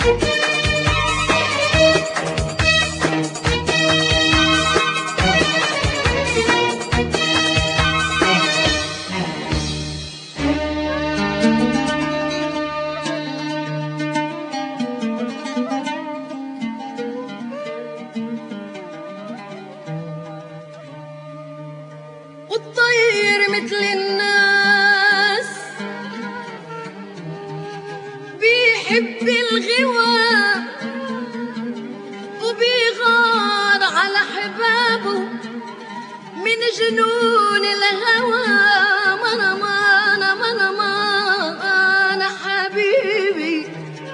والطير مثل الناس بيحب الغوى وبيغار على حبابه من جنون الهوى. أنا حبيبي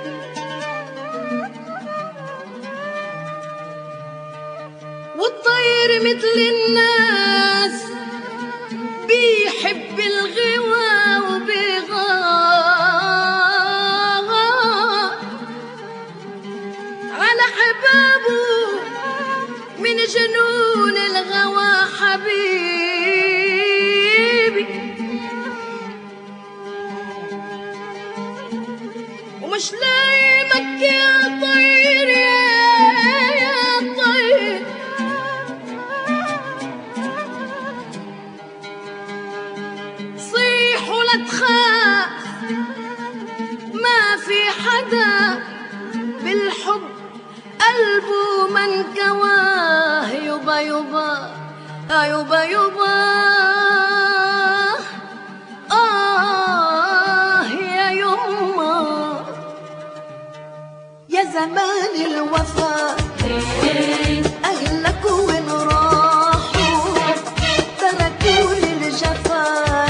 والطير مثل الناس بيحب الغوى وبيغار على حبابه من جنون الغوى. حبيبي ومش لايمك يا طير يا طير صيح ولا تخاف ما في حدا بالحب قلبه من كواه. يبا يبا يبا يبا يا يما يا زمان الوفا أهلك وين راحوا تركوا لي الجفا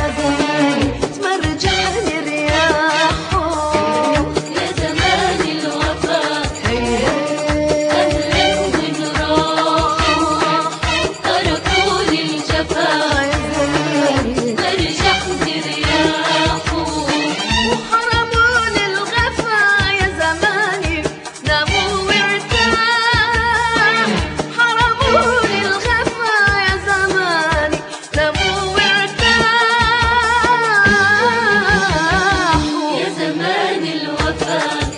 تمرجح لي رياحه. يا زمان الوفا أهلك وين راحوا تركوا لي الجفا تمرجح لي رياحه. وحرموني الغفا يا زماني ناموا وارتاح. حرموني الغفا يا زماني ناموا وارتاح. يا زمان الوفا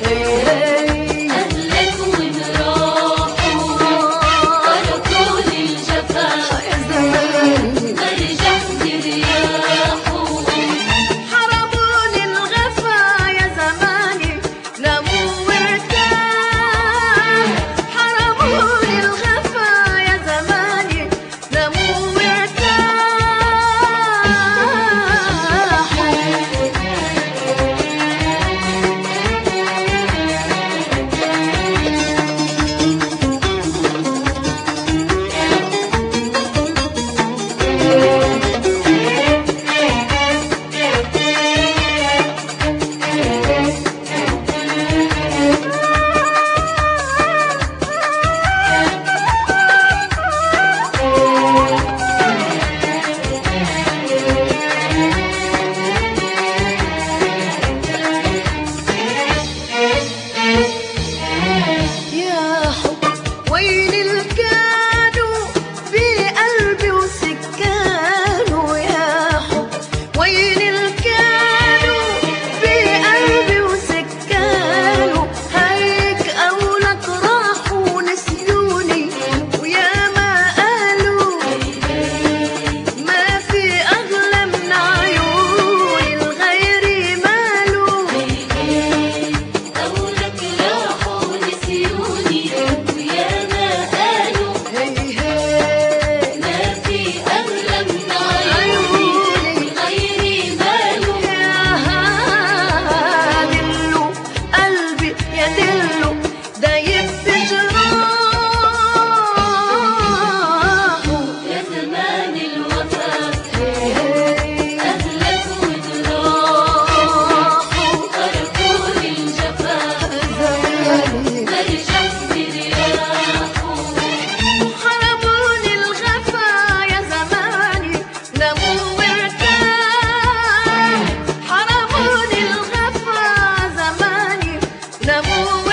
أهلك وين راحوا تركوا لي الجفا تمرجح لي رياحه. حرموني الغفا يا زماني ناموا وارتاح. حرموني الغفا يا زماني ناموا يا حب وين الكانوا بقلبي وسكانوا. يا حب وين الكانوا بقلبي وسكانوا. هيك قولك راحوا نسيوني ويا ما قالوا ما في أغلى من عيوني الغيري ماله. قولك راحوا نسيوني ويا ما قالوا ما في أغلى من عيوني غيري ماله. يا دلو قلبي يا دلو دايب بجراحه. يا زمان الوفا أهلك وين راحوا تركوا لي الجفا تمرجح لي رياحه. حرموني الغفا يا زماني ناموا وارتاح. حرموني الغفا زماني ناموا